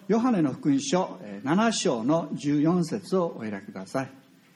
ヨハネの福音書7章の14節をお開きください。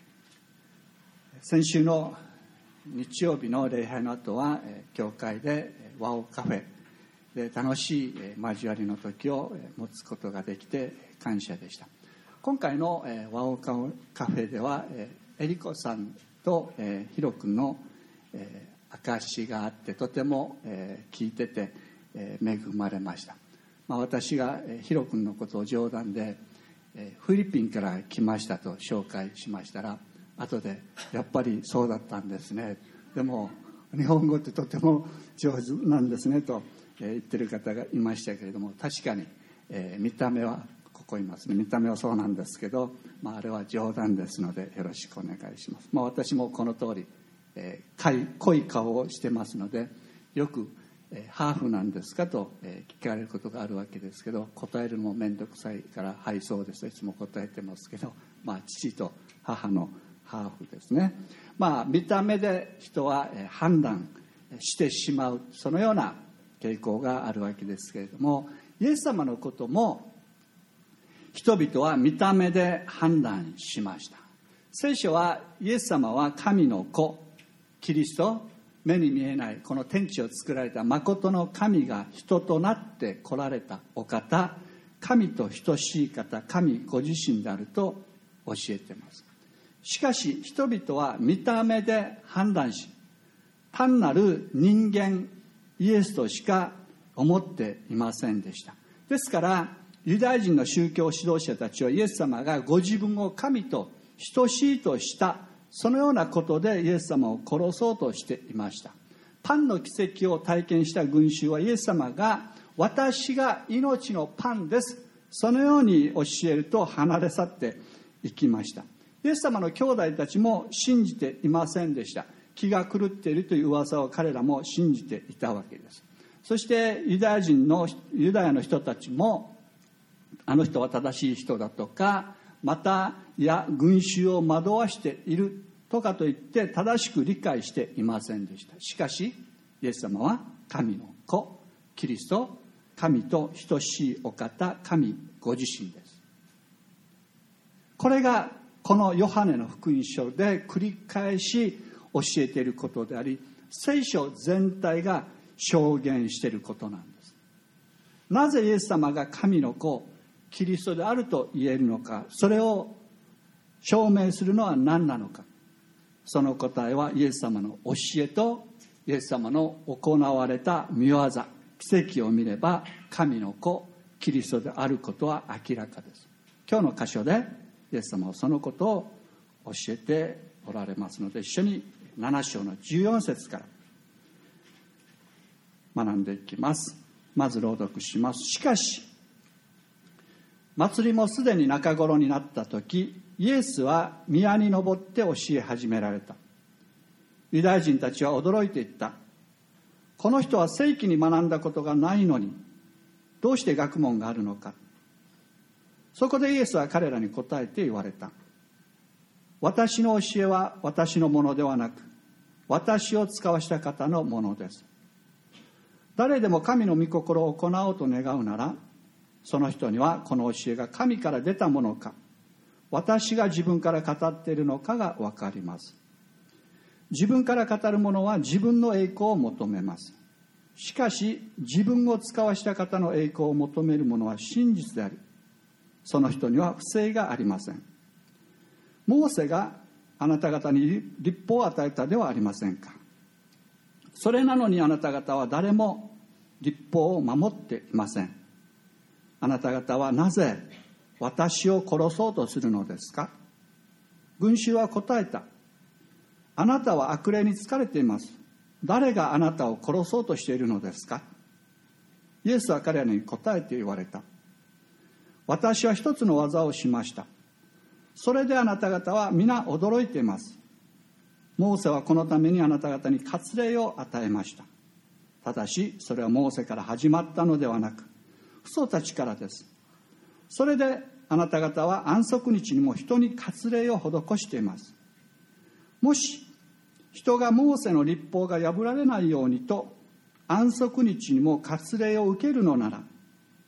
先週の日曜日の礼拝の後は教会で和オカフェで楽しい交わりの時を持つことができて感謝でした。今回の和オカフェではエリコさんとヒロ君の証があってとても聞いてて恵まれました。私がヒロ君のことを冗談でフィリピンから来ましたと紹介しましたら、後でやっぱりそうだったんですね、でも日本語ってとても上手なんですねと言ってる方がいましたけれども、確かに見た目はここいますね、見た目はそうなんですけど、あれは冗談ですのでよろしくお願いします。私もこの通り濃い顔をしてますので、よくハーフなんですかと聞かれることがあるわけですけど、答えるのもめんどくさいからはいそうです、いつも答えてますけど、父と母のハーフですね。見た目で人は判断してしまう、そのような傾向があるわけですけれども、イエス様のことも人々は見た目で判断しました。聖書はイエス様は神の子、キリスト、目に見えないこの天地を作られた真の神が人となって来られたお方、神と等しい方、神ご自身であると教えています。しかし人々は見た目で判断し、単なる人間イエスとしか思っていませんでした。ですからユダヤ人の宗教指導者たちはイエス様がご自分を神と等しいとしたそのようなことでイエス様を殺そうとしていました。パンの奇跡を体験した群衆はイエス様が私が命のパンです、そのように教えると離れ去っていきました。イエス様の兄弟たちも信じていませんでした。気が狂っているという噂を彼らも信じていたわけです。そしてユダヤの人たちもあの人は正しい人だとか、また群衆を惑わしているとかといって正しく理解していませんでした。しかしイエス様は神の子、キリスト、神と等しいお方、神ご自身です。これがこのヨハネの福音書で繰り返し教えていることであり、聖書全体が証言していることなんです。なぜイエス様が神の子、キリストであると言えるのか、それを証明するのは何なのか、その答えはイエス様の教えとイエス様の行われた御業、奇跡を見れば神の子、キリストであることは明らかです。今日の箇所でイエス様はそのことを教えておられますので、一緒に7章の14節から学んでいきます。まず朗読します。しかし祭りもすでに中頃になった時、イエスは宮に登って教え始められた。ユダヤ人たちは驚いていった。この人は正規に学んだことがないのにどうして学問があるのか。そこでイエスは彼らに答えて言われた。私の教えは私のものではなく、私を使わした方のものです。誰でも神の御心を行おうと願うなら、その人にはこの教えが神から出たものか、私が自分から語っているのかが分かります。自分から語る者は自分の栄光を求めます。しかし自分を使わした方の栄光を求める者は真実であり、その人には不正がありません。モーセがあなた方に律法を与えたではありませんか。それなのにあなた方は誰も律法を守っていません。あなた方はなぜ私を殺そうとするのですか。群衆は答えた。あなたは悪霊に疲れています。誰があなたを殺そうとしているのですか。イエスは彼らに答えて言われた。私は一つの技をしました。それであなた方は皆驚いています。モーセはこのためにあなた方に割礼を与えました。ただしそれはモーセから始まったのではなく、父祖たちからです。それであなた方は安息日にも人に割礼を施しています。もし人がモーセの律法が破られないようにと安息日にも割礼を受けるのなら、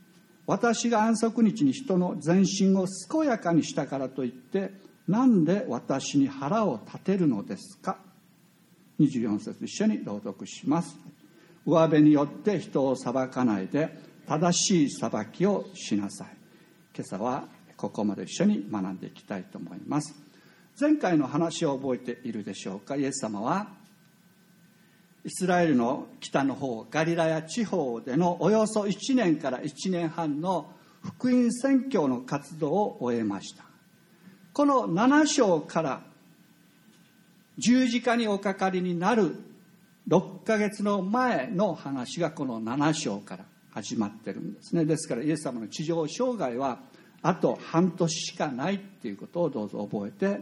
私が安息日に人の全身を健やかにしたからといってなんで私に腹を立てるのですか。24節一緒に朗読します。上辺によって人を裁かないで正しい裁きをしなさい。今朝はここまで一緒に学んでいきたいと思います。前回の話を覚えているでしょうか。イエス様はイスラエルの北の方ガリラヤ地方でのおよそ1年から1年半の福音宣教の活動を終えました。この7章から十字架におかかりになる6ヶ月の前の話がこの7章から始まってるんですね。ですからイエス様の地上生涯はあと半年しかないっていうことをどうぞ覚えて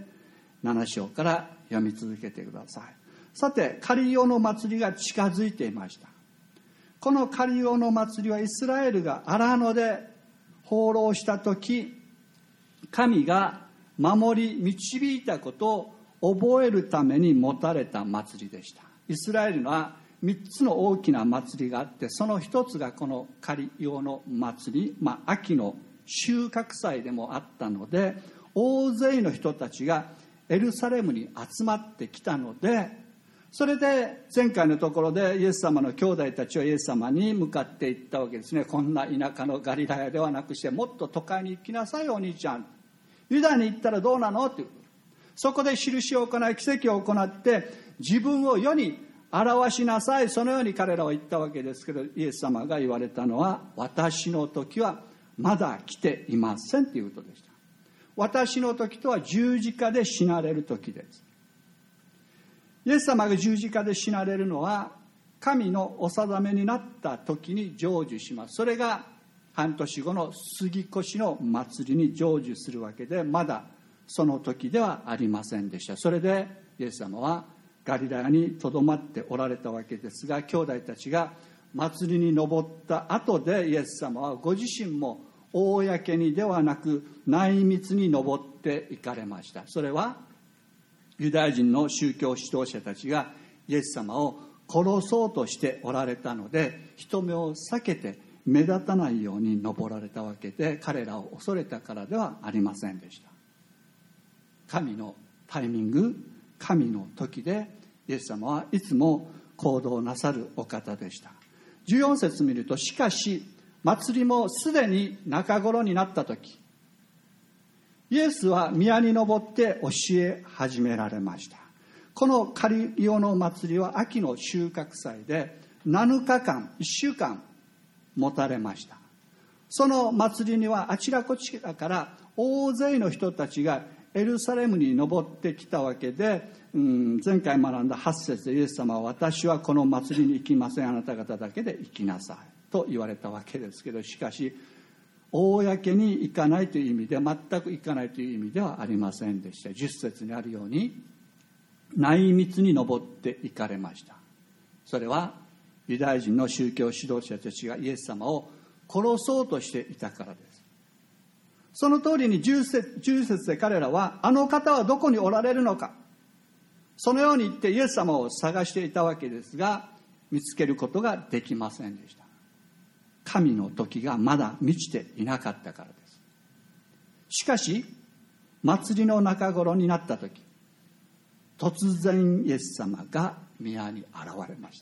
7章から読み続けてください。さて、カリオの祭りが近づいていました。このカリオの祭りはイスラエルが荒野で放浪した時、神が守り導いたことを覚えるために持たれた祭りでした。イスラエルには3つの大きな祭りがあって、その一つがこのカリオの祭り、秋の収穫祭でもあったので、大勢の人たちがエルサレムに集まってきたので、それで前回のところでイエス様の兄弟たちはイエス様に向かっていったわけですね。こんな田舎のガリラヤではなくしてもっと都会に行きなさいお兄ちゃん、ユダに行ったらどうなのっていう。そこで印を行い奇跡を行って自分を世に表しなさい、そのように彼らは言ったわけですけど、イエス様が言われたのは私の時はまだ来ていませんということでした。私の時とは十字架で死なれる時です。イエス様が十字架で死なれるのは神のお定めになった時に成就します。それが半年後の杉越の祭りに成就するわけで、まだその時ではありませんでした。それでイエス様はガリラヤにとどまっておられたわけですが、兄弟たちが祭りに登った後でイエス様はご自身も公にではなく内密に登っていかれました。それはユダヤ人の宗教指導者たちがイエス様を殺そうとしておられたので、人目を避けて目立たないように登られたわけで、彼らを恐れたからではありませんでした。神のタイミング、神の時でイエス様はいつも行動なさるお方でした。14節見ると、しかし祭りもすでに中頃になった時、イエスは宮に登って教え始められました。このカリオの祭りは秋の収穫祭で7日間、1週間持たれました。その祭りにはあちらこちらから大勢の人たちがエルサレムに登ってきたわけで、前回学んだ8節でイエス様は私はこの祭りに行きません、あなた方だけで行きなさいと言われたわけですけど、しかし公に行かないという意味で、全く行かないという意味ではありませんでした。10節にあるように内密に登って行かれました。それはユダヤ人の宗教指導者たちがイエス様を殺そうとしていたからです。その通りに10節で彼らは、あの方はどこにおられるのか、そのように言ってイエス様を探していたわけですが、見つけることができませんでした。神の時がまだ満ちていなかったからです。しかし祭りの中頃になった時、突然イエス様が宮に現れました。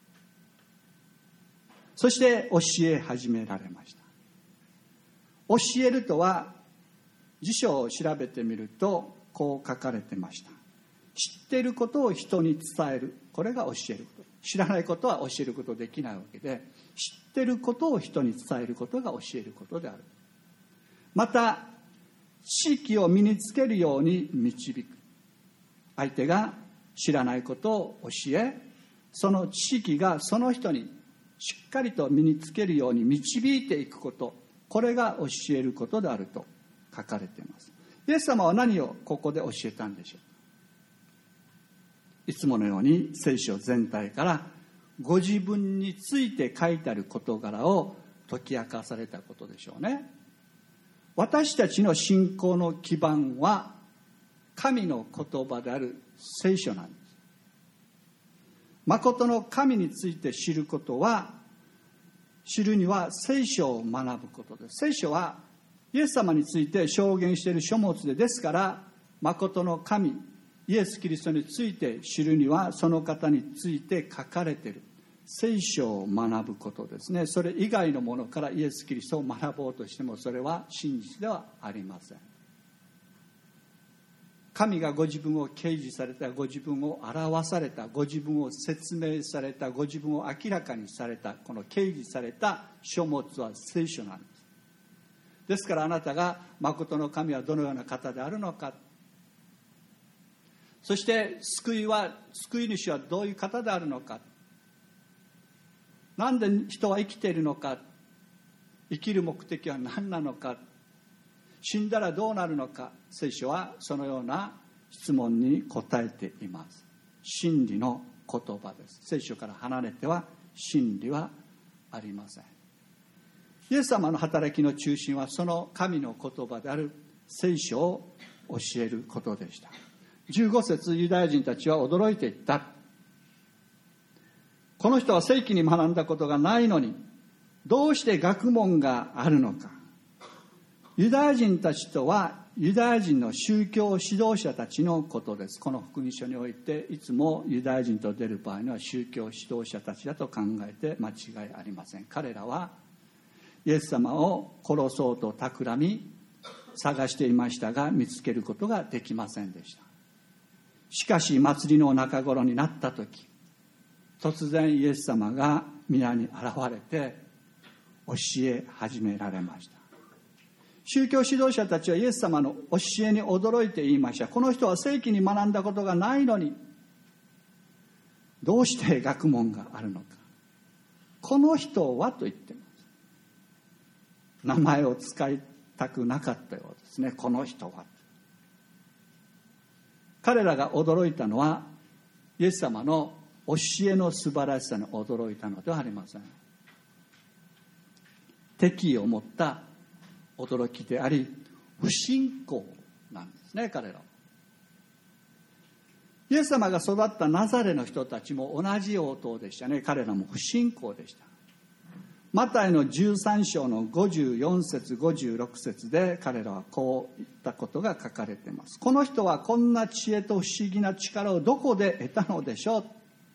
そして教え始められました。教えるとは、辞書を調べてみるとこう書かれてました。知っていることを人に伝える、これが教えること。知らないことは教えることできないわけで、知っていることを人に伝えることが教えることである。また知識を身につけるように導く。相手が知らないことを教え、その知識がその人にしっかりと身につけるように導いていくこと、これが教えることであると書かれています。イエス様は何をここで教えたんでしょう。いつものように聖書全体からご自分について書いてある事柄を解き明かされたことでしょうね。私たちの信仰の基盤は神の言葉である聖書なんです。誠の神について知ることは、 知るには聖書を学ぶことです。聖書はイエス様について証言している書物ですから、誠の神イエス・キリストについて知るにはその方について書かれている聖書を学ぶことですね。それ以外のものからイエス・キリストを学ぼうとしてもそれは真実ではありません。神がご自分を掲示された、ご自分を表された、ご自分を説明された、ご自分を明らかにされた、この掲示された書物は聖書なんです。ですからあなたが誠の神はどのような方であるのか、そして救い主はどういう方であるのか、なんで人は生きているのか、生きる目的は何なのか、死んだらどうなるのか、聖書はそのような質問に答えています。真理の言葉です。聖書から離れては真理はありません。イエス様の働きの中心はその神の言葉である聖書を教えることでした。15節、ユダヤ人たちは驚いていった。この人は聖域に学んだことがないのにどうして学問があるのか。ユダヤ人たちとはユダヤ人の宗教指導者たちのことです。この福音書においていつもユダヤ人と出る場合には宗教指導者たちだと考えて間違いありません。彼らはイエス様を殺そうと企み探していましたが見つけることができませんでした。しかし祭りの中頃になった時、突然イエス様が皆に現れて教え始められました。宗教指導者たちはイエス様の教えに驚いて言いました。この人は聖域に学んだことがないのにどうして学問があるのか。この人はと言ってます。名前を使いたくなかったようですね。この人は。彼らが驚いたのはイエス様の教えの素晴らしさに驚いたのではありません。敵意を持った驚きであり不信仰なんですね。彼らはイエス様が育ったナザレの人たちも同じ応答でしたね。彼らも不信仰でした。マタイの13章の54節56節で彼らはこういったことが書かれています。この人はこんな知恵と不思議な力をどこで得たのでしょう。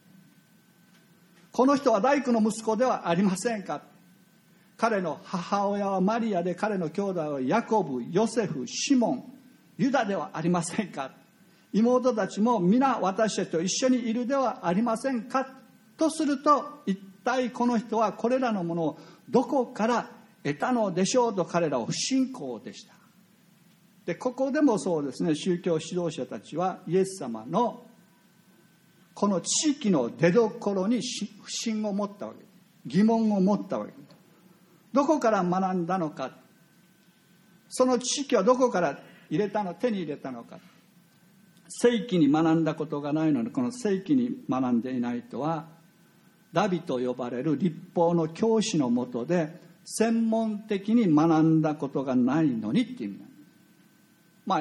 この人は大工の息子ではありませんか。彼の母親はマリアで、彼の兄弟はヤコブ、ヨセフ、シモン、ユダではありませんか。妹たちも皆私たちと一緒にいるではありませんか。とすると一体この人はこれらのものをどこから得たのでしょうと彼らは不信仰でした。でここでもそうですね。宗教指導者たちはイエス様のこの知識の出どころに不信を持ったわけです。疑問を持ったわけです。どこから学んだのか、その知識はどこから手に入れたのか。聖域に学んだことがないのに、この聖域に学んでいないとはラビと呼ばれる律法の教師のもとで専門的に学んだことがないのにっていう意味なんです。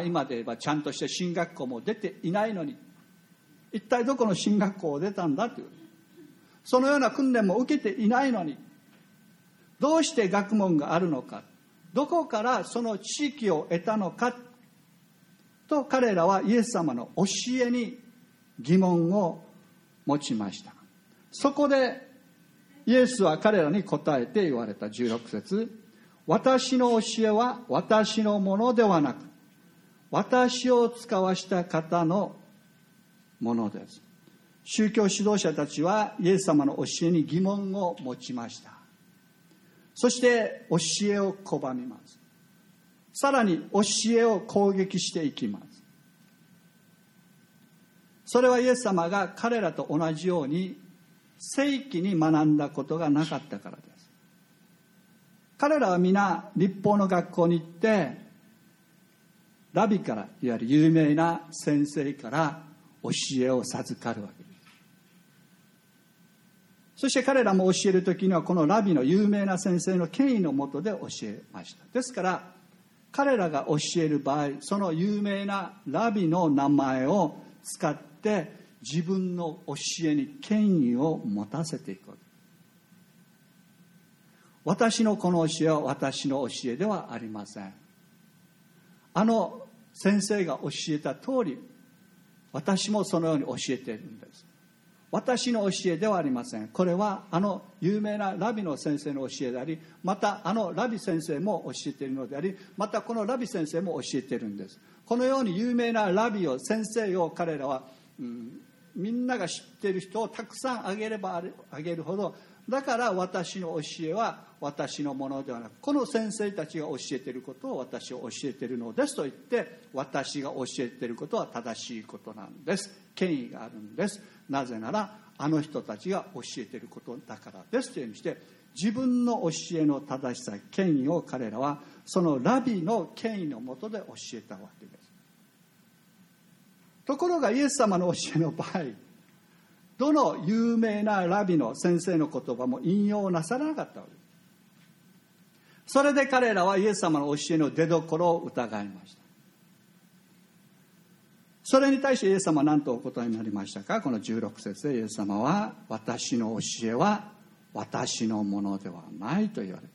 今で言えばちゃんとした進学校も出ていないのに、一体どこの進学校を出たんだという、そのような訓練も受けていないのにどうして学問があるのか、どこからその知識を得たのかと彼らはイエス様の教えに疑問を持ちました。そこでイエスは彼らに答えて言われた。16節、私の教えは私のものではなく私を使わした方のものです。宗教指導者たちはイエス様の教えに疑問を持ちました。そして教えを拒みます。さらに教えを攻撃していきます。それはイエス様が彼らと同じように聖域に学んだことがなかったからです。彼らは皆律法の学校に行ってラビから、いわゆる有名な先生から教えを授かるわけです。そして彼らも教えるときにはこのラビの有名な先生の権威の下で教えました。ですから彼らが教える場合、その有名なラビの名前を使って自分の教えに権威を持たせていくわけです。 私のこの教えは私の教えではありません。先生が教えた通り、私もそのように教えているんです。私の教えではありません。これは有名なラビの先生の教えであり、またラビ先生も教えているのであり、またこのラビ先生も教えているんです。このように有名なラビを、先生を彼らは、みんなが知っている人をたくさんあげればあげるほど、だから私の教えは私のものではなく、この先生たちが教えていることを私を教えているのですと言って、私が教えていることは正しいことなんです。権威があるんです。なぜならあの人たちが教えていることだからですというふうにして、自分の教えの正しさ、権威を彼らはそのラビの権威のもとで教えたわけです。ところがイエス様の教えの場合、どの有名なラビの先生の言葉も引用なさらなかったわけです。それで彼らはイエス様の教えの出どころを疑いました。それに対してイエス様は何とお答えになりましたか。この16節でイエス様は、私の教えは私のものではないと言われた。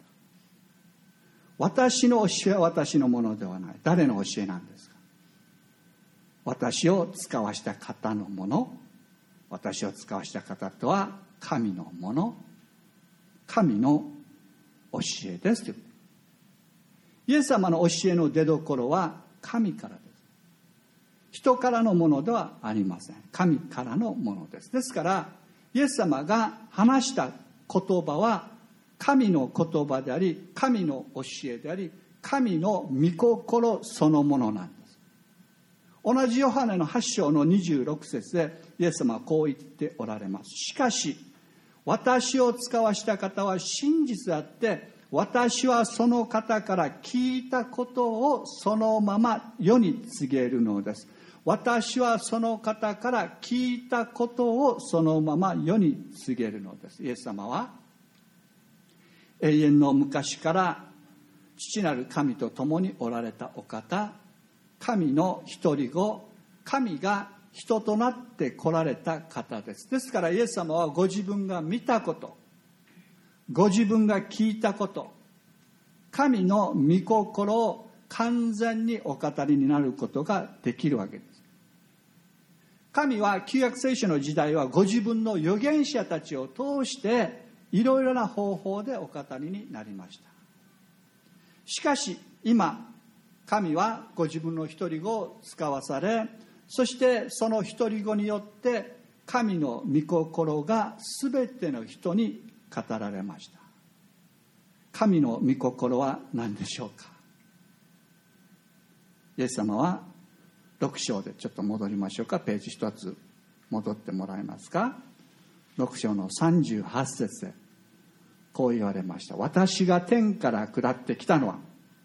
私の教えは私のものではない。誰の教えなんですか。私を使わした方のもの。私を使わした方とは神のもの、神の教えですという。イエス様の教えの出どころは神からです。人からのものではありません。神からのものです。ですからイエス様が話した言葉は神の言葉であり、神の教えであり、神の御心そのものなんです。同じヨハネの8章の26節でイエス様はこう言っておられます。しかし私を使わした方は真実であって、私はその方から聞いたことをそのまま世に告げるのです。私はその方から聞いたことをそのまま世に告げるのです。イエス様は永遠の昔から父なる神と共におられたお方、神の一人子、神が人となって来られた方です。ですからイエス様はご自分が見たこと、ご自分が聞いたこと、神の御心を完全にお語りになることができるわけです。神は旧約聖書の時代はご自分の預言者たちを通していろいろな方法でお語りになりました。しかし今神はご自分の一人子を使わされ、そしてその一人子によって神の御心が全ての人に語られました。神の御心は何でしょうか。イエス様は6章でちょっと戻りましょうか。ページ一つ戻ってもらえますか。6章の38節でこう言われました。私が天から下ってきたのは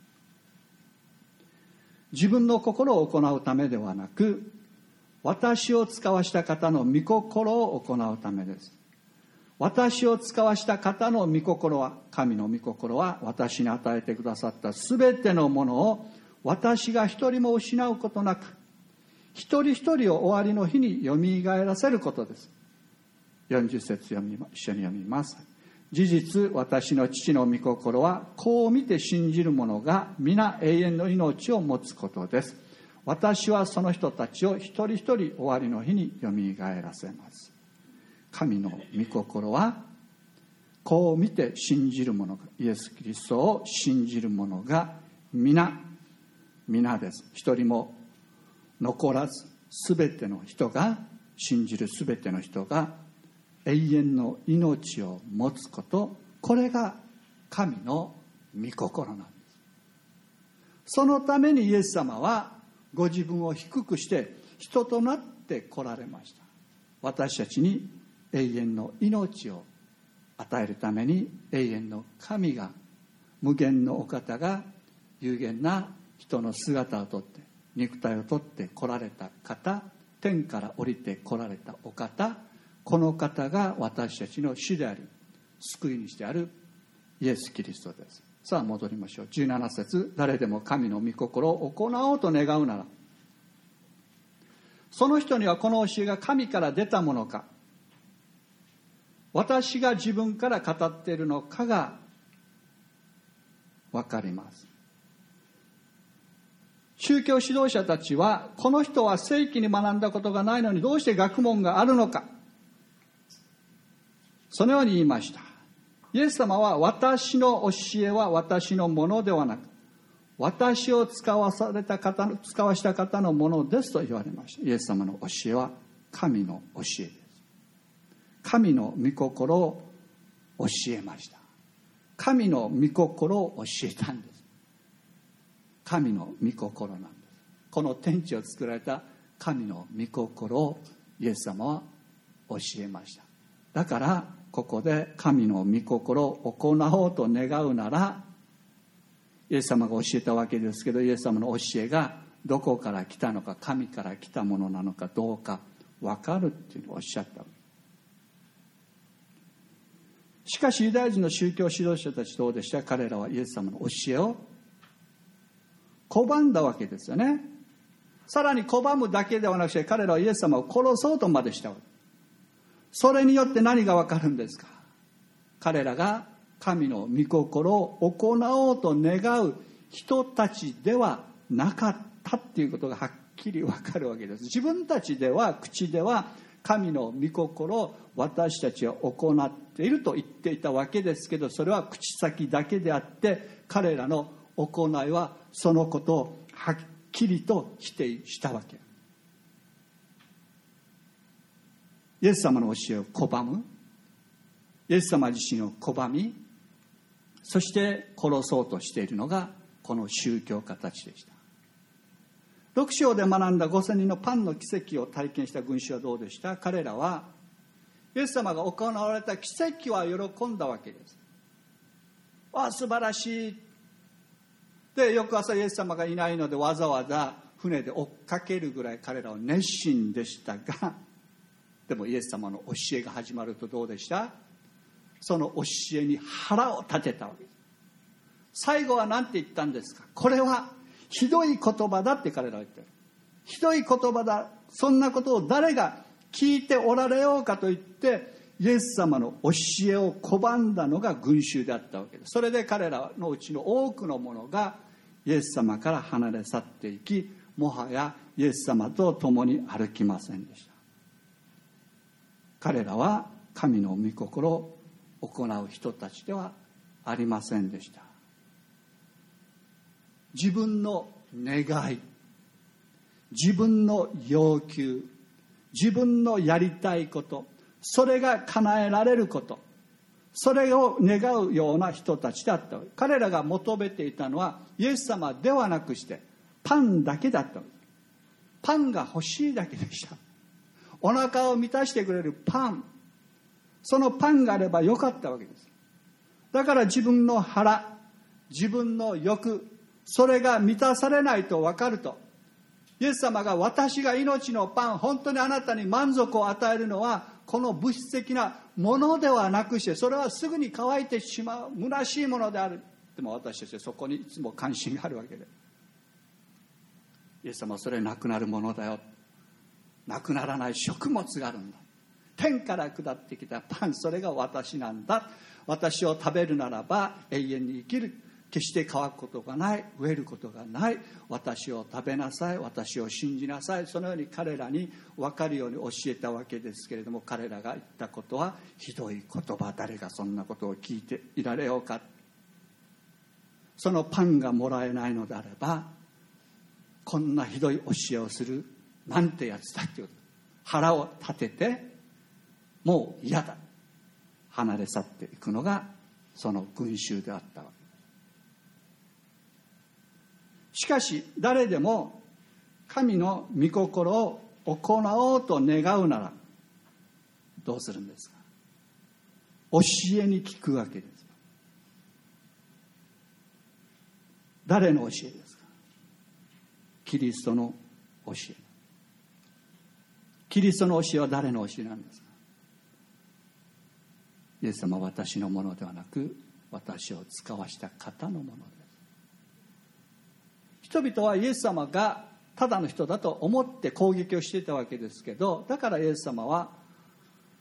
自分の心を行うためではなく、私を使わした方の御心を行うためです。私を使わした方の御心は、神の御心は私に与えてくださったすべてのものを私が一人も失うことなく、一人一人を終わりの日によみがえらせることです。40節一緒に読みます。事実私の父の御心はこう見て信じる者が皆永遠の命を持つことです。私はその人たちを一人一人終わりの日によみがえらせます。神の御心はこう見て信じる者が、イエス・キリストを信じる者が皆です。一人も残らず、すべての人が、信じるすべての人が永遠の命を持つこと、これが神の御心なんです。そのためにイエス様はご自分を低くして人となって来られました。私たちに永遠の命を与えるために、永遠の神が、無限のお方が有限な人の姿をとって肉体をとって来られた方、天から降りて来られたお方、この方が私たちの主であり救い主であるイエス・キリストです。さあ戻りましょう。17節、誰でも神の御心を行おうと願うなら、その人にはこの教えが神から出たものか、私が自分から語っているのかが分かります。宗教指導者たちは、この人は正規に学んだことがないのにどうして学問があるのか、そのように言いました。イエス様は、私の教えは私のものではなく、私を使わした方のものですと言われました。イエス様の教えは神の教えです。神の御心を教えました。神の御心を教えたんです。神の御心なんです。この天地を作られた神の御心をイエス様は教えました。だからここで神の御心を行おうと願うなら、イエス様が教えたわけですけど、イエス様の教えがどこから来たのか、神から来たものなのかどうか分かるっていうのをおっしゃったわけ。しかしユダヤ人の宗教指導者たちどうでした？彼らはイエス様の教えを拒んだわけですよね。さらに拒むだけではなくて、彼らはイエス様を殺そうとまでしたわけ。それによって何がわかるんですか？彼らが神の御心を行おうと願う人たちではなかったっていうことがはっきりわかるわけです。自分たちでは、口では神の御心を私たちは行っていると言っていたわけですけど、それは口先だけであって、彼らの行いはそのことをはっきりと否定したわけ。イエス様の教えを拒む、イエス様自身を拒み、そして殺そうとしているのがこの宗教家たちでした。6章で学んだ5000人のパンの奇跡を体験した群衆はどうでした？彼らはイエス様が行われた奇跡は喜んだわけです。素晴らしい。で、翌朝イエス様がいないのでわざわざ船で追っかけるぐらい彼らは熱心でしたが、でもイエス様の教えが始まるとどうでした？その教えに腹を立てたわけです。最後は何て言ったんですか？これはひどい言葉だって彼らは言ってる。ひどい言葉だ。そんなことを誰が聞いておられようかと言ってイエス様の教えを拒んだのが群衆であったわけです。それで彼らのうちの多くの者がイエス様から離れ去っていき、もはやイエス様と共に歩きませんでした。彼らは神の御心を行う人たちではありませんでした。自分の願い、自分の要求、自分のやりたいこと、それが叶えられること、それを願うような人たちだった。彼らが求めていたのはイエス様ではなくしてパンだけだった。パンが欲しいだけでした。お腹を満たしてくれるパン、そのパンがあればよかったわけです。だから自分の腹、自分の欲、それが満たされないと分かると、イエス様が私が命のパン、本当にあなたに満足を与えるのはこの物質的なものではなくして、それはすぐに乾いてしまう虚しいものである。でも私たちはそこにいつも関心があるわけで、イエス様はそれなくなるものだよ、なくならない食物があるんだ、天から下ってきたパン、それが私なんだ、私を食べるならば永遠に生きる、決して乾くことがない、飢えることがない、私を食べなさい、私を信じなさい、そのように彼らに分かるように教えたわけですけれども、彼らが言ったことはひどい言葉、誰がそんなことを聞いていられようか。そのパンがもらえないのであれば、こんなひどい教えをするなんてやつだっていうこと、腹を立ててもう嫌だ、離れ去っていくのがその群衆であったわけ。しかし誰でも神の御心を行おうと願うならどうするんですか？教えに聞くわけです。誰の教えですか？キリストの教え。キリストの教えは誰の教えなんですか？イエス様は私のものではなく、私を使わした方のものです。人々はイエス様がただの人だと思って攻撃をしていたわけですけど、だからイエス様は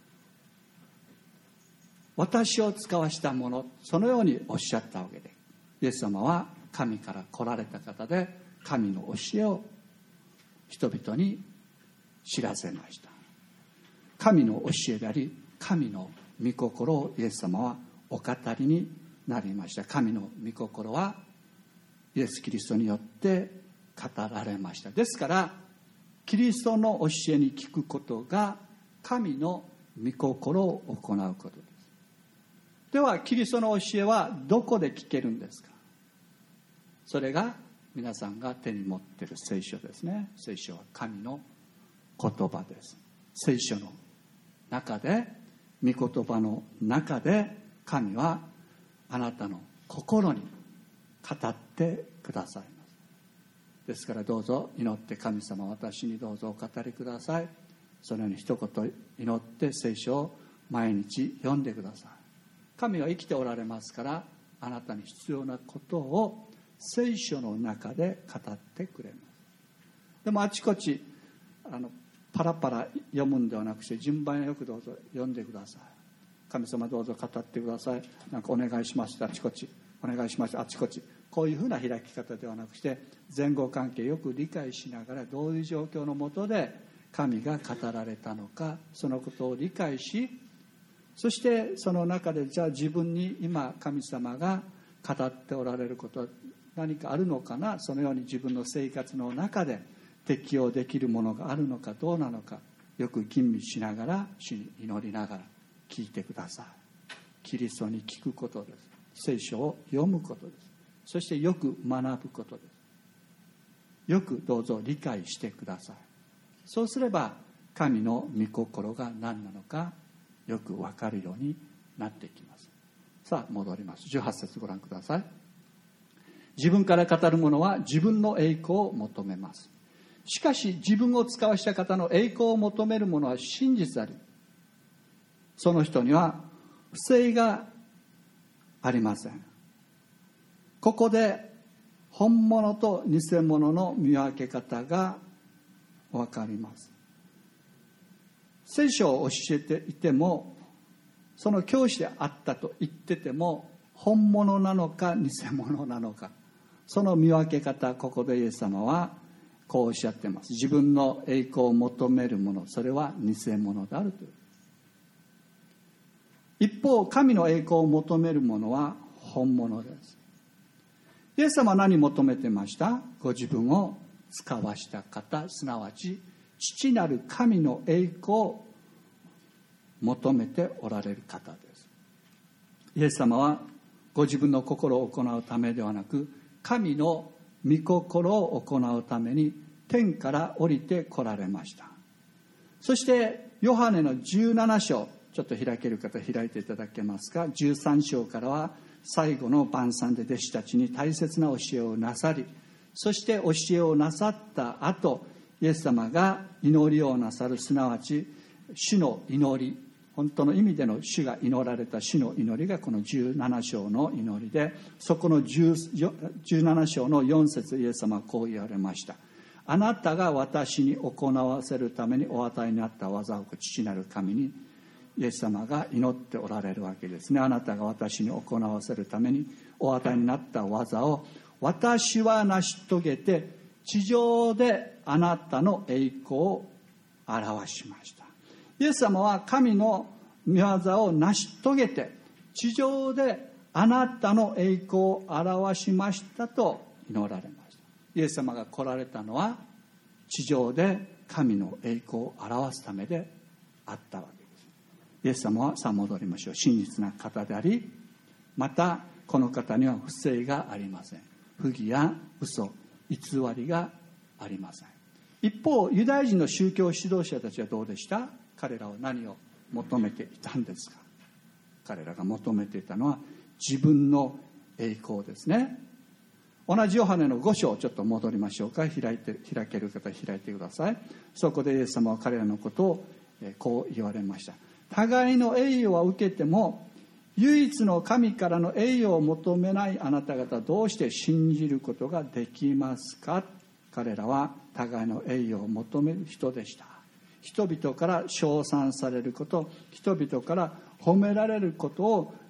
私を使わしたもの、そのようにおっしゃったわけで、 イエス様は神から来られた方で、神の教えを人々に知らせました。神の教えであり、神の御心をイエス様はお語りになりました。神の御心はイエス・キリストによって語られました。ですからキリストの教えに聞くことが神の御心を行うことです。ではキリストの教えはどこで聞けるんですか？それが皆さんが手に持っている聖書ですね。聖書は神の言葉です。聖書の中で、御言葉の中で、神はあなたの心に語ってくださいます。ですからどうぞ祈って、神様、私にどうぞお語りください。そのように一言祈って聖書を毎日読んでください。神は生きておられますから、あなたに必要なことを聖書の中で語ってくれます。でもあちこちパラパラ読むんではなくて、順番よくどうぞ読んでください。神様どうぞ語ってください、なんかお願いします、あちこちお願いします、あちこち、こういうふうな開き方ではなくて、前後関係よく理解しながら、どういう状況の下で神が語られたのか、そのことを理解し、そしてその中で、じゃあ自分に今神様が語っておられることは何かあるのかな、そのように自分の生活の中で適用できるものがあるのかどうなのか、よく吟味しながら、主に祈りながら聞いてください。キリストに聞くことです。聖書を読むことです。そしてよく学ぶことです。よくどうぞ理解してください。そうすれば神の御心が何なのかよく分かるようになっていきます。さあ戻ります。18節ご覧ください。自分から語る者は自分の栄光を求めます。しかし自分を使わした方の栄光を求める者は真実であり、その人には不正がありません。ここで本物と偽物の見分け方が分かります。聖書を教えていても、その教師であったと言ってても、本物なのか偽物なのか、その見分け方、ここでイエス様はこうおっしゃっています。自分の栄光を求めるもの、それは偽物であるという。一方、神の栄光を求めるものは本物です。イエス様は何を求めてました？ご自分を使わした方、すなわち父なる神の栄光を求めておられる方です。イエス様はご自分の心を行うためではなく、神の御心を行うために天から降りて来られました。そしてヨハネの17章、ちょっと開ける方開いていただけますか。13章からは最後の晩餐で弟子たちに大切な教えをなさり、そして教えをなさった後、イエス様が祈りをなさる、すなわち主の祈り、本当の意味での主が祈られた主の祈りがこの17章の祈りで、そこの17章の4節、イエス様はこう言われました。あなたが私に行わせるためにお与えになった技を父なる神にイエス様が祈っておられるわけですね。あなたが私に行わせるためにお与えになった技を私は成し遂げて、地上であなたの栄光を表しました。イエス様は神の御業を成し遂げて、地上であなたの栄光を表しましたと祈られました。イエス様が来られたのは地上で神の栄光を表すためであったわけです。イエス様は、さあ戻りましょう、真実な方であり、またこの方には不正がありません。不義や嘘、偽りがありません。一方、ユダヤ人の宗教指導者たちはどうでした？彼らは何を求めていたんですか？彼らが求めていたのは自分の栄光ですね。同じヨハネの5章、ちょっと戻りましょうか。開ける方開いてください。そこでイエス様は彼らのことをこう言われました。互いの栄誉は受けても唯一の神からの栄誉を求めないあなた方、どうして信じることができますか？彼らは互いの栄誉を求める人でした。人々から称賛されること、人々から褒められることを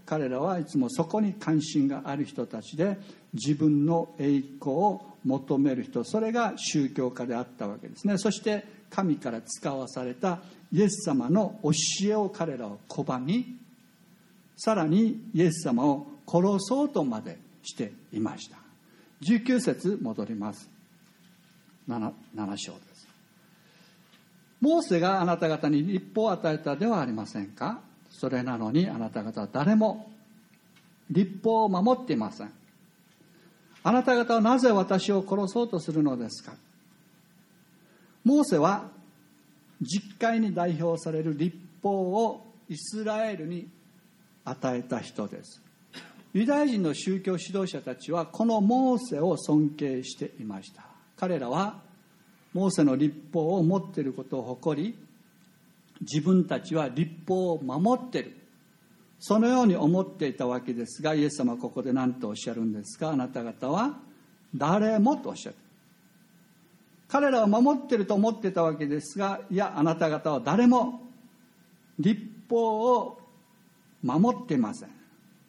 彼らはいつもそこに関心がある人たちで、自分の栄光を求める人、それが宗教家であったわけですね。そして神から使わされたイエス様の教えを彼らは拒み、さらにイエス様を殺そうとまでしていました。19節戻ります。 7章です。モーセがあなた方に律法を与えたではありませんか。それなのにあなた方は誰も律法を守っていません。あなた方はなぜ私を殺そうとするのですか。モーセは実会に代表される律法をイスラエルに与えた人です。ユダヤ人の宗教指導者たちはこのモーセを尊敬していました。彼らはモーセの律法を持っていることを誇り、自分たちは律法を守っている、そのように思っていたわけですが、イエス様はここで何とおっしゃるんですか。あなた方は誰もとおっしゃる。彼らは守っていると思っていたわけですが、いや、あなた方は誰も律法を守っていません。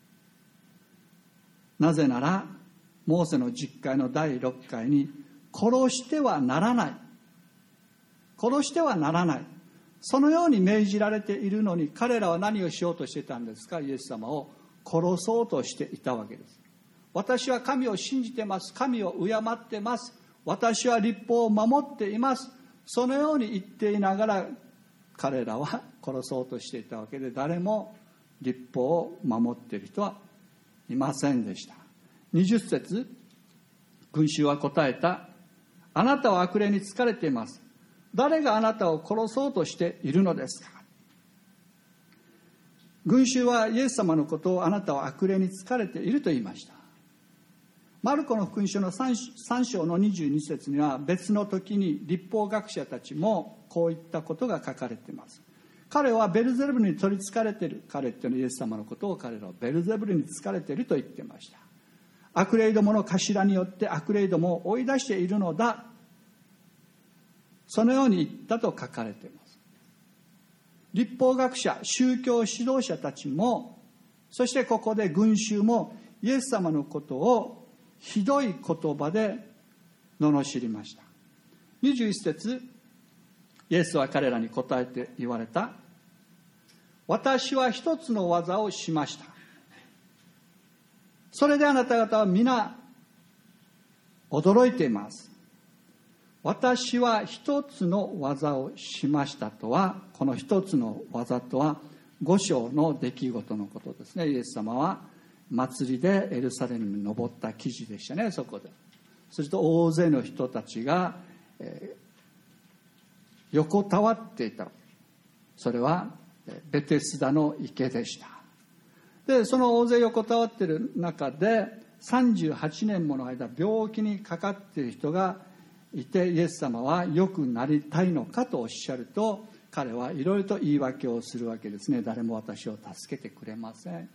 なぜならモーセの実会の第6回に殺してはならない、殺してはならない、そのように命じられているのに、彼らは何をしようとしていたんですか。イエス様を殺そうとしていたわけです。私は神を信じてます、神を敬ってます、私は律法を守っています、そのように言っていながら彼らは殺そうとしていたわけで、誰も律法を守っている人はいませんでした。20節、群衆は答えた。あなたは悪霊に疲れています。誰があなたを殺そうとしているのですか。群衆はイエス様のことをあなたは悪霊に疲れていると言いました。マルコの福音書の 3章の22節には別の時に律法学者たちもこういったことが書かれています。彼はベルゼブルに取りつかれている。彼っていうのはイエス様のことを彼らはベルゼブルに疲れていると言っていました。悪霊どもの頭によって悪霊どもを追い出しているのだ、そのように言ったと書かれています。律法学者、宗教指導者たちも、そしてここで群衆もイエス様のことをひどい言葉で罵りました。21節、イエスは彼らに答えて言われた。私は一つの技をしました。それであなた方は皆驚いています。私は一つの技をしましたとは、この一つの技とは5章の出来事のことですね。イエス様は祭りでエルサレムに登った記事でしたね。そこで、すると大勢の人たちが、横たわっていた。それはベテスダの池でした。で、その大勢横たわっている中で38年もの間病気にかかっている人がいて、イエス様は良くなりたいのかとおっしゃると、彼はいろいろと言い訳をするわけですね。誰も私を助けてくれません。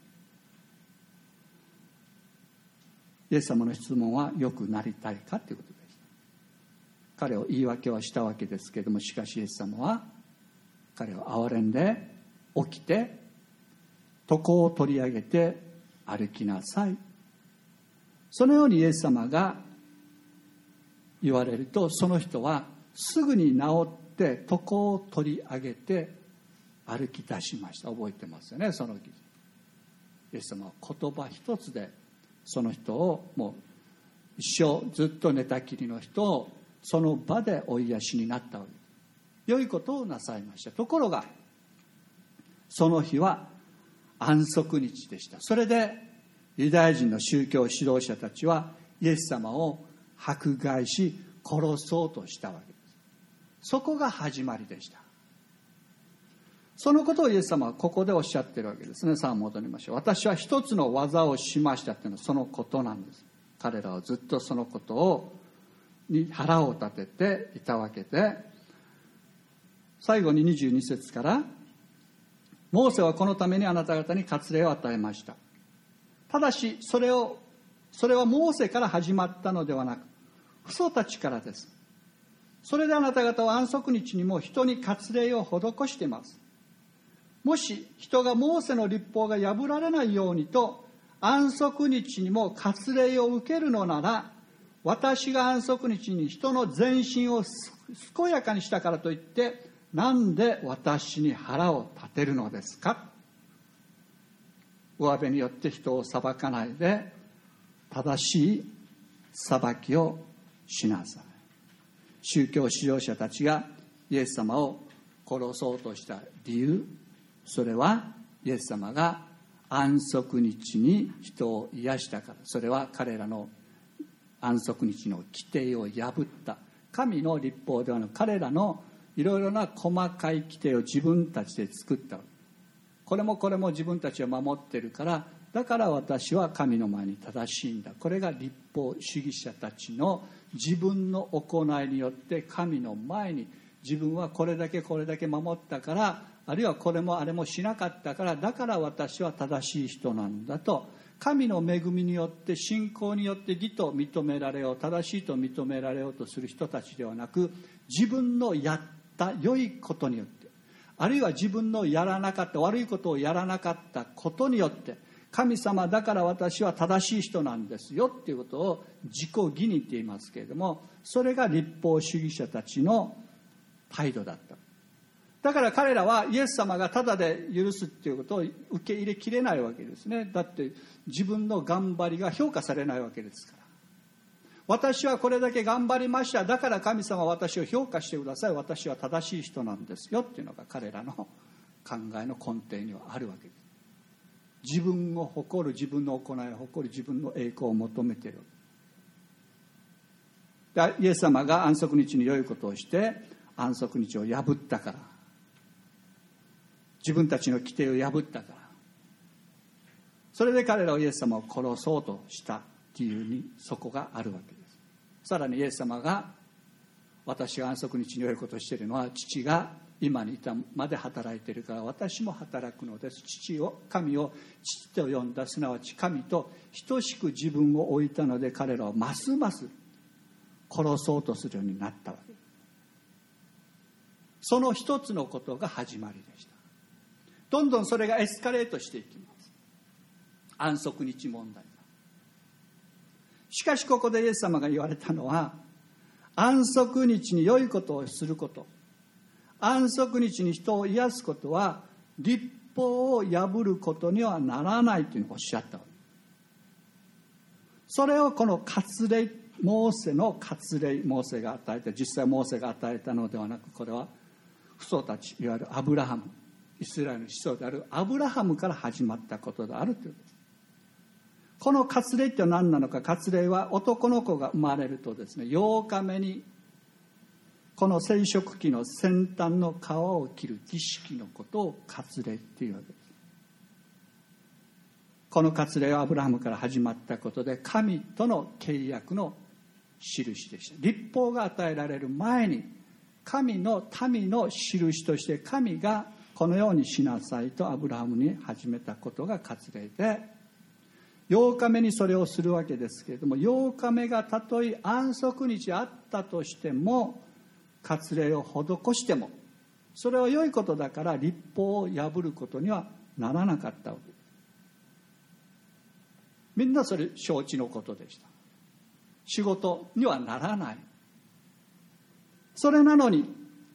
イエス様の質問は良くなりたいかということです。彼を言い訳はしたわけですけれども、しかしイエス様は彼を憐れんで起きて床を取り上げて歩きなさい、そのようにイエス様が言われると、その人はすぐに治って床を取り上げて歩き出しました。覚えてますよね。その時イエス様は言葉一つでその人を、もう一生ずっと寝たきりの人をその場でお癒しになったわけです。良いことをなさいました。ところがその日は安息日でした。それでユダヤ人の宗教指導者たちはイエス様を迫害し殺そうとしたわけです。そこが始まりでした。そのことをイエス様はここでおっしゃっているわけですね。さあ戻りましょう。私は一つの技をしましたというのはそのことなんです。彼らはずっとそのことに腹を立てていたわけで、最後に22節から、モーセはこのためにあなた方に割礼を与えました。ただしそれはモーセから始まったのではなく、父祖たちからです。それであなた方は安息日にも人に割礼を施しています。 もし人がモーセの律法が破られないようにと安息日にも割礼を受けるのなら、私が安息日に人の全身を健やかにしたからといってなんで私に腹を立てるのですか。上辺によって人を裁かないで正しい裁きをしなさい。宗教指導者たちがイエス様を殺そうとした理由、それはイエス様が安息日に人を癒したから。それは彼らの安息日の規定を破った、神の律法ではなく彼らのいろいろな細かい規定を自分たちで作った。これもこれも自分たちは守ってるから、だから私は神の前に正しいんだ。これが律法主義者たちの自分の行いによって神の前に、自分はこれだけこれだけ守ったから、あるいはこれもあれもしなかったから、だから私は正しい人なんだと、神の恵みによって信仰によって義と認められよう、正しいと認められようとする人たちではなく、自分のやった良いことによって、あるいは自分のやらなかった悪いことをやらなかったことによって、神様だから私は正しい人なんですよっていうことを自己義認って言いますけれども、それが律法主義者たちの態度だった。だから彼らはイエス様がただで許すっていうことを受け入れきれないわけですね。だって自分の頑張りが評価されないわけですから。私はこれだけ頑張りました、だから神様は私を評価してください、私は正しい人なんですよっていうのが彼らの考えの根底にはあるわけです。自分を誇る、自分の行いを誇る、自分の栄光を求めている。イエス様が安息日に良いことをして安息日を破ったから、自分たちの規定を破ったから、それで彼らはイエス様を殺そうとした理由にそこがあるわけです。さらにイエス様が、私が安息日に良いことをしているのは父が今に至るまで働いているから私も働くのです。神を父と呼んだ、すなわち神と等しく自分を置いたので、彼らはますます殺そうとするようになったわけです。その一つのことが始まりでした。どんどんそれがエスカレートしていきます。安息日問題が。しかしここでイエス様が言われたのは、安息日に良いことをすること、安息日に人を癒すことは律法を破ることにはならないというのをおっしゃったわけです。それをこの割礼、モーセの割礼、モーセが与えた、実際モーセが与えたのではなく、これは父祖たち、いわゆるアブラハム、イスラエルの子孫であるアブラハムから始まったことであるということです。この割礼って何なのか。割礼は男の子が生まれるとですね、8日目にこの生殖器の先端の皮を切る儀式のことを割礼っていうわけです。この割礼はアブラハムから始まったことで、神との契約の印でした。律法が与えられる前に神の民の印として神がこのようにしなさいとアブラハムに始めたことが割礼で、8日目にそれをするわけですけれども、8日目がたとえ安息日あったとしても、割礼を施してもそれは良いことだから律法を破ることにはならなかったわけです。みんなそれ承知のことでした。仕事にはならない。それなのに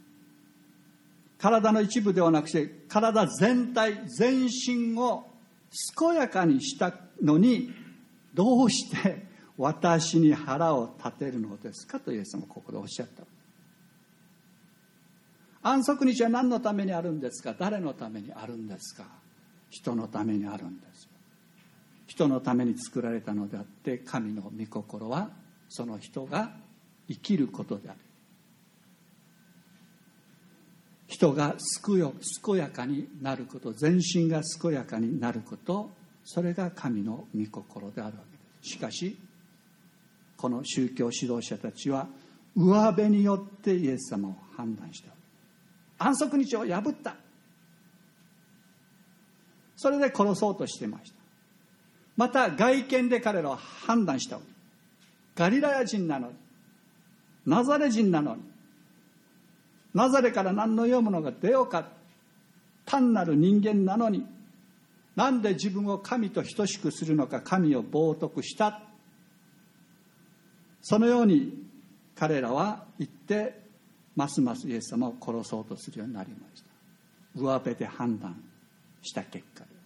体の一部ではなくて体全体全身を健やかにしたのに、どうして私に腹を立てるのですかとイエス様はここでおっしゃった。安息日は何のためにあるんですか。誰のためにあるんですか。人のためにあるんですよ。人のために作られたのであって、神の御心はその人が生きることである。人が健やかになること、全身が健やかになること、それが神の御心であるわけです。しかしこの宗教指導者たちは上辺によってイエス様を判断した。安息日を破った。それで殺そうとしていました。また外見で彼らは判断した。ガリラヤ人なのに、ナザレ人なのに、ナザレから何の良いものが出ようか単なる人間なのに、なんで自分を神と等しくするのか、神を冒涜した。そのように彼らは言って、ますますイエス様を殺そうとするようになりました。上辺で判断した結果です。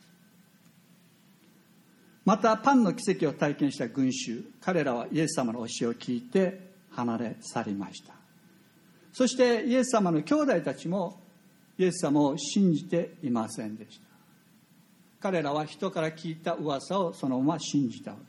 またパンの奇跡を体験した群衆、彼らはイエス様の教えを聞いて離れ去りました。そしてイエス様の兄弟たちもイエス様を信じていませんでした。彼らは人から聞いた噂をそのまま信じたわけです。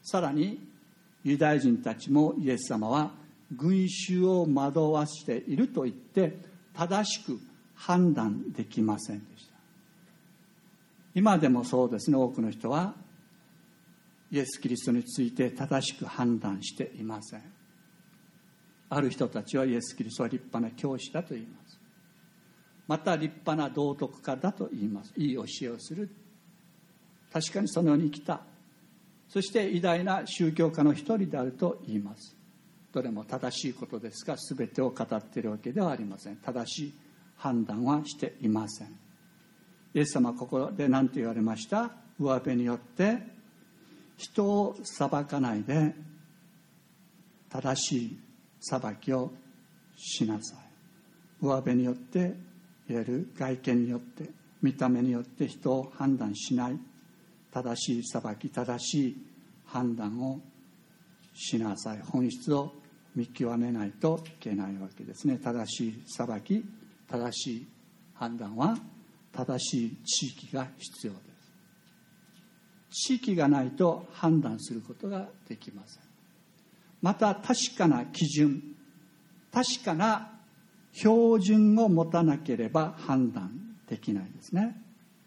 さらにユダヤ人たちもイエス様は群衆を惑わしていると言って正しく判断できませんでした。今でもそうですね、多くの人はイエス・キリストについて正しく判断していません。ある人たちはイエス・キリストは立派な教師だと言います。また立派な道徳家だと言います。いい教えをする。確かにそのように生きた。そして偉大な宗教家の一人であると言います。どれも正しいことですが、全てを語っているわけではありません。正しい判断はしていません。イエス様はここで何と言われました？上辺によって人を裁かないで正しい裁きをしなさい。上辺によって、いわゆる外見によって、見た目によって人を判断しない。正しい裁き、正しい判断をしなさい。本質を見極めないといけないわけですね。正しい裁き、正しい判断は正しい知識が必要です。知識がないと判断することができません。また確かな基準、確かな標準を持たなければ判断できないですね。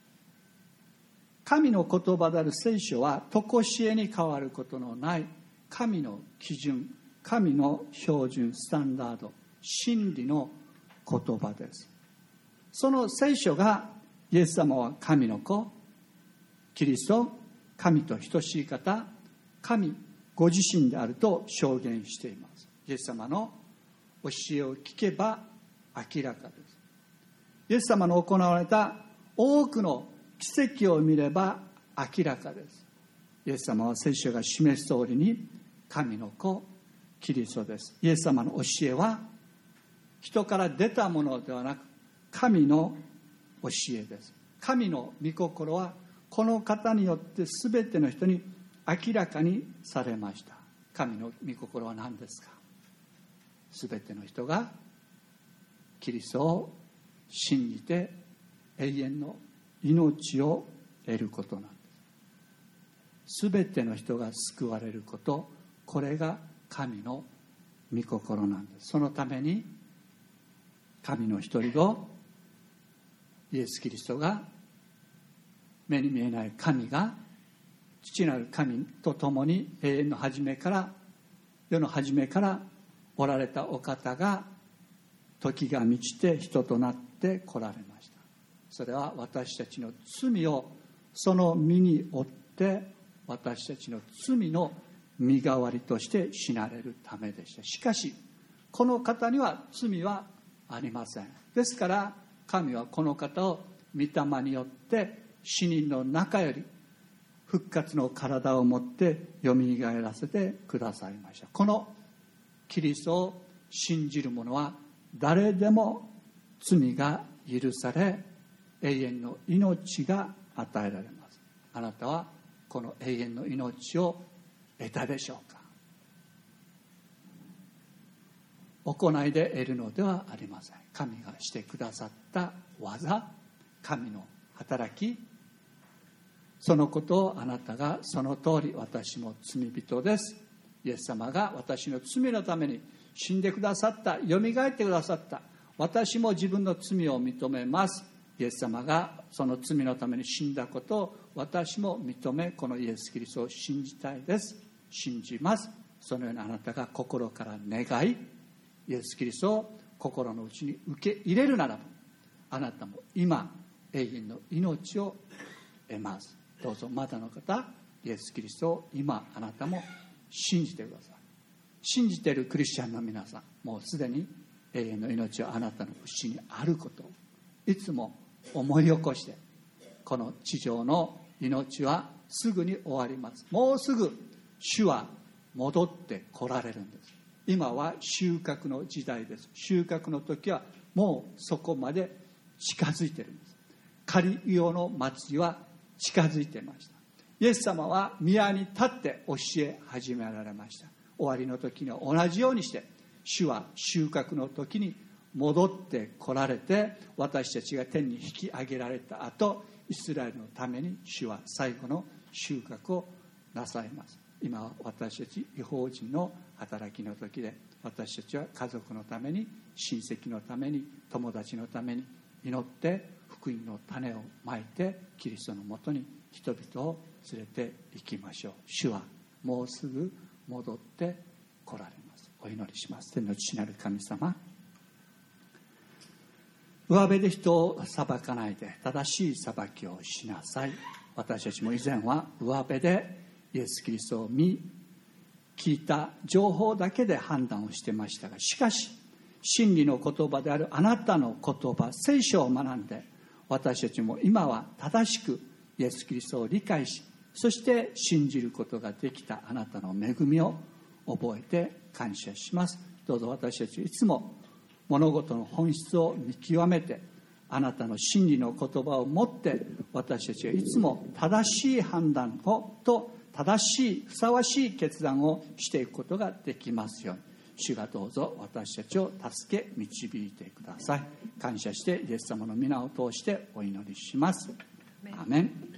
神の言葉である聖書は常しえに変わることのない神の基準、神の標準、スタンダード、真理の言葉です。その聖書がイエス様は神の子、キリスト、神と等しい方、神ご自身であると証言しています。イエス様の教えを聞けば明らかです。イエス様の行われた多くの奇跡を見れば明らかです。イエス様は聖書が示す通りに神の子、キリストです。イエス様の教えは人から出たものではなく神の教えです。神の御心はこの方によって全ての人に明らかにされました。神の御心は何ですか？全ての人がキリストを信じて永遠の命を得ることなんです。全ての人が救われること、これが神の御心なんです。そのために神の一人子イエス・キリストが、目に見えない神が父なる神と共に永遠の初めから、世の初めからおられたお方が時が満ちて人となって来られました。それは私たちの罪をその身に負って私たちの罪の身代わりとして死なれるためでした。しかしこの方には罪はありません。ですから神はこの方を御霊によって死人の中より復活の体を持ってよみがえらせてくださいました。このキリストを信じる者は誰でも罪が許され永遠の命が与えられます。あなたはこの永遠の命を得たでしょうか？行いで得るのではありません。神がしてくださった技、神の働き、そのことをあなたがその通り、私も罪人です、イエス様が私の罪のために死んでくださった、よみがえってくださった、私も自分の罪を認めます。イエス様がその罪のために死んだことを私も認め、このイエス・キリストを信じたいです、信じます。そのようにあなたが心から願い、イエス・キリストを心の内に受け入れるならば、あなたも今永遠の命を得ます。どうぞまだの方、イエス・キリストを今あなたも信じてください。信じているクリスチャンの皆さん、もうすでに永遠の命はあなたの内にあることをいつも思い起こして、この地上の命はすぐに終わります。もうすぐ主は戻って来られるんです。今は収穫の時代です。収穫の時はもうそこまで近づいているんです。狩り用の祭りは近づいていました。イエス様は宮に立って教え始められました。終わりの時には同じようにして、主は収穫の時に戻って来られて、私たちが天に引き上げられた後、イスラエルのために主は最後の収穫をなさいます。今は私たち異邦人の働きの時で、私たちは家族のために、親戚のために、友達のために祈って福音の種をまいて、キリストのもとに人々を連れて行きましょう。主はもうすぐ戻って来られます。お祈りします。天の父なる神様、上辺で人を裁かないで正しい裁きをしなさい。私たちも以前は上辺でイエス・キリストを見聞いた情報だけで判断をしてましたが、しかし真理の言葉であるあなたの言葉、聖書を学んで、私たちも今は正しくイエス・キリストを理解し、そして信じることができたあなたの恵みを覚えて感謝します。どうぞ私たちいつも物事の本質を見極めて、あなたの真理の言葉を持って、私たちはいつも正しい判断をと正しいふさわしい決断をしていくことができますように、主がどうぞ私たちを助け導いてください。感謝してイエス様の皆を通してお祈りします。アメン。